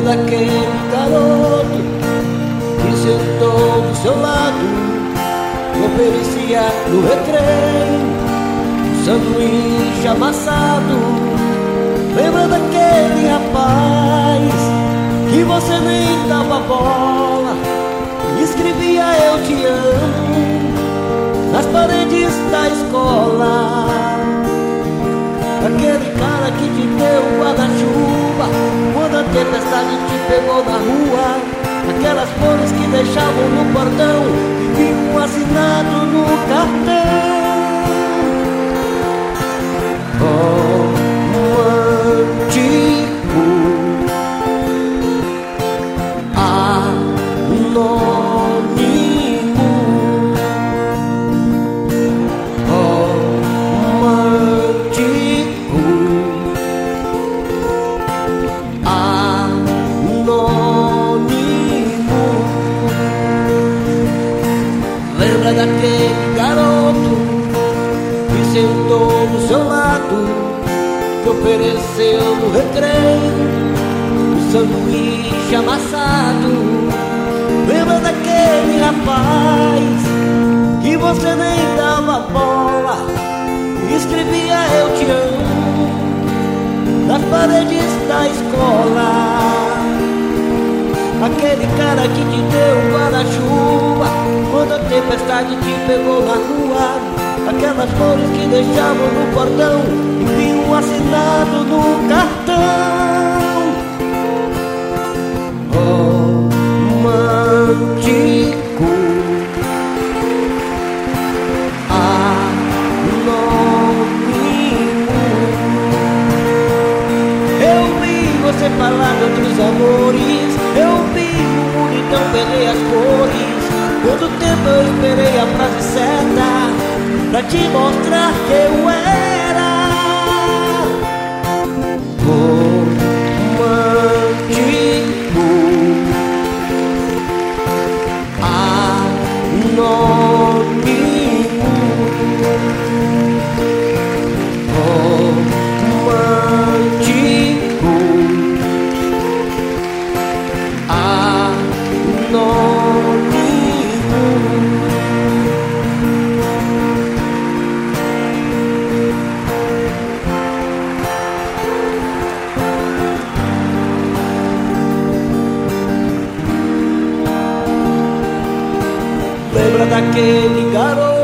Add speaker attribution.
Speaker 1: daquele garoto que sentou do seu lado, que oferecia no recreio sanduíche amassado? Lembra daquele rapaz que você nem dava bola e escrevia eu te amo nas paredes da escola? Aquele cara que te deu guarda-chuva quando a tempestade te pegou na rua, aquelas flores que deixavam no portão e vinham assinado no cartão. Lembra daquele garoto que sentou do seu lado, que ofereceu no recreio um sanduíche amassado? Lembra daquele rapaz que você nem dava bola e escrevia eu te amo nas paredes da escola? Aquele cara que te deu guarda-chuva quando a tempestade te pegou na rua, aquelas flores que deixavam no portão e vinham assinado no cartão. Romântico, anônimo. Eu vi você falar de outros amores, eu vi o mundo então perder as cores. Quanto tempo eu esperei a frase certa pra te mostrar que eu era romântico, anônimo, romântico, anônimo. Lembra daquele garoto